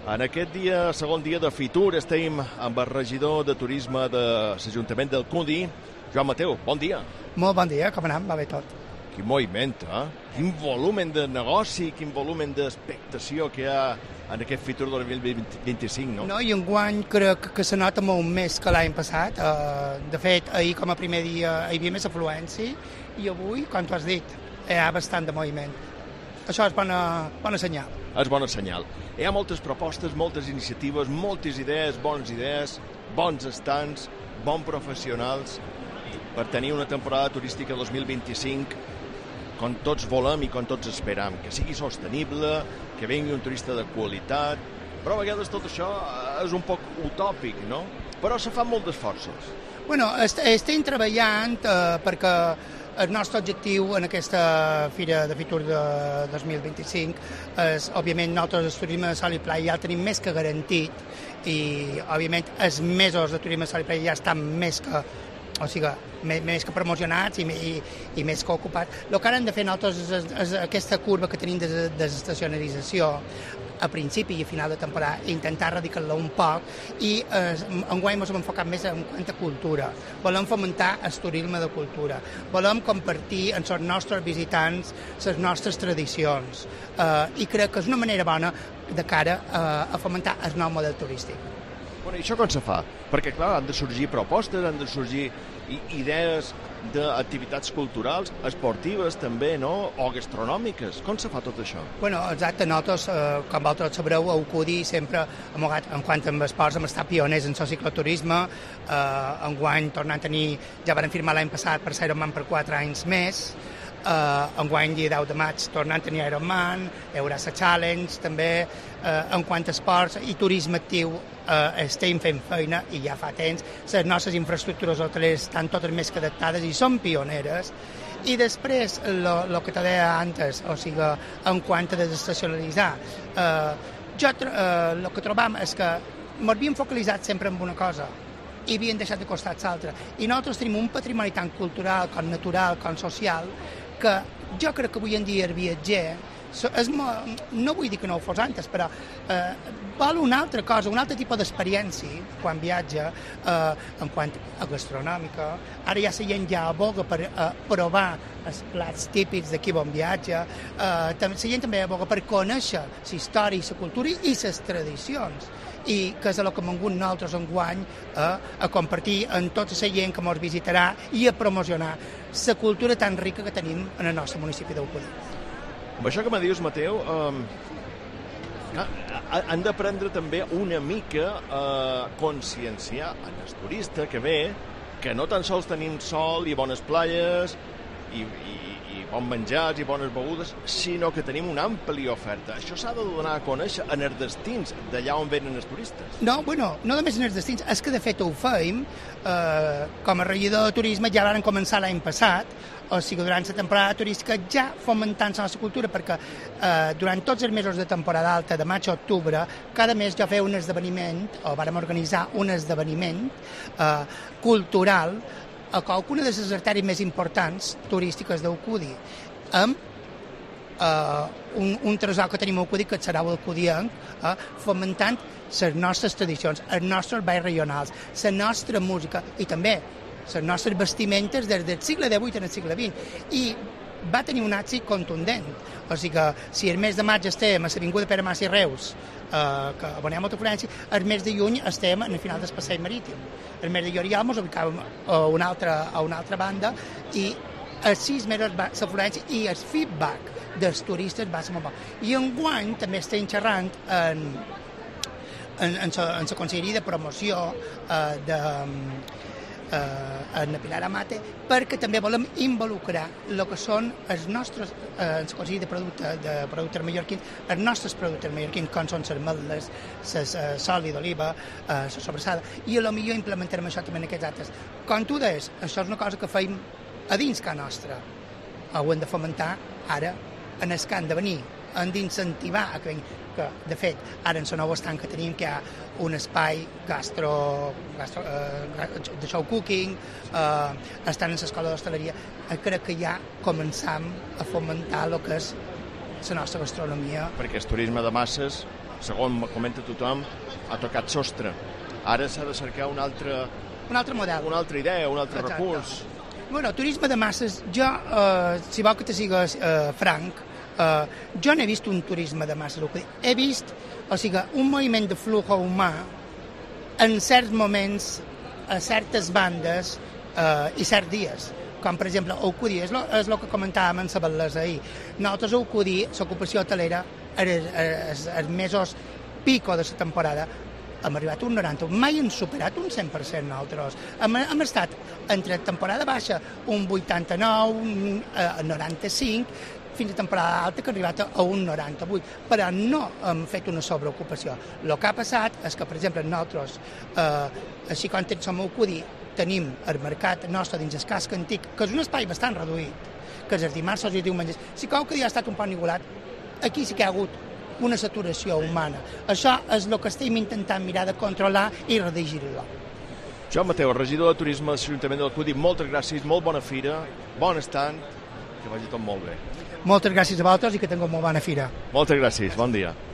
En aquest dia, segon dia de Fitur, estem amb el regidor de Turisme de l'Ajuntament d'Alcúdia, Joan Mateu. Bon dia. Molt bon dia, com anem? Va bé tot. Quin moviment, eh? Quin volumen de negoci, quin volumen d'expectació que hi ha en aquest Fitur 2025, no? No, i enguany crec que se nota molt més que l'any passat. De fet, ahir com a primer dia hi havia més afluència i avui, com tu has dit, hi ha bastant de moviment. Això és bona senyal. És bona senyal. Hi ha moltes propostes, moltes iniciatives, moltes idees, bons estants, bons professionals per tenir una temporada turística 2025 com tots volem i com tots esperam, que sigui sostenible, que vengui un turista de qualitat, però a vegades tot això és un poc utòpic, no? Però se fan moltes forces. Bueno, estem treballant perquè el nostre objectiu en aquesta Fira de Fitur de 2025 és, òbviament, nosaltres el turisme de sol i playa ja el tenim més que garantit i, òbviament, els mesos de turisme de sol i playa ja estan més que promocionats i més que ocupats. El que ara hem de fer nosaltres és aquesta curva que tenim de desestacionalització a principi i a final de temporada, intentar erradicar-la un poc i enguany ens hem enfocat més en quant a cultura. Volem fomentar el turisme de cultura. Volem compartir amb els nostres visitants les nostres tradicions i crec que és una manera bona de cara a fomentar el nou model turístic. Bueno, i això com se fa? Perquè, clar, han de sorgir propostes, han de sorgir idees d'activitats culturals, esportives també, no? O gastronòmiques. Com se fa tot això? Bueno, exacte, nosaltres, com vosaltres sabreu, a Alcúdia sempre, en quant a esports, hem estat pioners en el cicloturisme. Enguany, tornant a tenir, ja vam firmar l'any passat per Ironman per 4 anys més. Enguany, dia 10 de maig, tornant a tenir Ironman, Eurasa Challenge, també, en quant a esports i turisme actiu, estem fent feina i ja fa temps. Les nostres infraestructures hoteleres estan totes més que adaptades i són pioneres. I després, el que te deia antes, o sigui, en quant a desestacionalitzar, el que trobam és que ens havíem focalitzat sempre en una cosa i havien deixat de costat l'altra. I nosaltres tenim un patrimoni tant cultural com natural com social que jo crec que avui en dia el viatger no vull dir que no ho fos antes, però vol una altra cosa, un altre tipus d'experiència quan viatja en quant a gastronòmica. Ara ja la gent ja aboga per provar els plats típics d'aquí on viatja. La gent també aboga per conèixer la història, la cultura i les tradicions. I que és el que hem vingut nosaltres enguany a compartir amb tota la gent que ens visitarà i a promocionar la cultura tan rica que tenim en el nostre municipi d'Alcúdia. Amb això que me dius, Mateu, han d'aprendre també una mica a conscienciar en el turista que ve que no tan sols tenim sol i bones platges i bons menjars i bones begudes, sinó que tenim una àmplia oferta. Això s'ha de donar a conèixer en els destins d'allà on venen els turistes. No només en els destins, és que de fet ho fèiem. Com a regidor de turisme ja van començar l'any passat, o sigui, durant la temporada turística ja fomentant la nostra cultura, perquè durant tots els mesos de temporada alta, de maig a octubre, cada mes jo feia un esdeveniment, o vàrem organitzar un esdeveniment cultural a qualcuna de les artèries més importants turístiques d'Alcúdia, amb un tresor que tenim a Alcúdia, que serà l'alcudienc, fomentant les nostres tradicions, els nostres balls regionals, la nostra música i també les nostres vestimentes des del segle XVIII al segle XX. I va tenir un èxit contundent. O sigui que si el mes de maig estem a l'Avinguda Pere Mas i Reus, que on hi ha molta afluència, el mes de juny estem en el final del passeig marítim. El mes de juliol ens ubicàvem a una altra banda i els 6 mesos l'afluència i el feedback dels turistes va ser molt bo. I enguany també estem xerrant en la Conselleria de Promoció en la Pilar Amate, perquè també volem involucrar el que són els nostres, en la Conselleria de Productes Mallorquins, els nostres productes mallorquins, com són les ametlles, l'oli d'oliva, la sobrassada, i potser implementarem això també en aquests altres. Com tu deies, això és una cosa que feim a dins que nostra. Ho hem de fomentar ara en el que han de venir. Hem d'incentivar a que vengui, que de fet ara en la nova estand que tenim que hi ha un espai de show cooking, estan en l'escola d'hostaleria, crec que ja començam a fomentar el que és la nostra gastronomia. Perquè el turisme de masses segons comenta tothom, ha tocat sostre. Ara s'ha de cercar un altre model. Una altra idea, un altre Exacte. recurs. Bueno, turisme de masses, jo, si vol que te sigues franc, jo no he vist un turisme de masses. He vist, un moviment de flujo humà en certs moments, a certes bandes i certs dies. Com, per exemple, a Ucudí, és el que comentàvem en la Bel·lesa ahir. Nosaltres a Ucudí, l'ocupació hotelera, els mesos pico de la temporada, hem arribat a un 90%, mai hem superat un 100% nosaltres. Hem estat entre temporada baixa un 89, un 95, fins a temporada alta que ha arribat a un 98, però no hem fet una sobreocupació. El que ha passat és que, per exemple, nosaltres, així com som a Ucudí, tenim el mercat nostre dins el casc antic, que és un espai bastant reduït, que és els dimarts, els diumenges. Si com que ha estat un poc nigulat, aquí sí que hi ha hagut una saturació humana. Això és el que estem intentant mirar de controlar i redigir-lo. Joan Mateu, regidor de Turisme de l'Ajuntament de l'Alcúdia, moltes gràcies, molt bona fira, bon estand, que vagi tot molt bé. Moltes gràcies a vosaltres i que tingueu molt bona fira. Moltes gràcies, bon dia.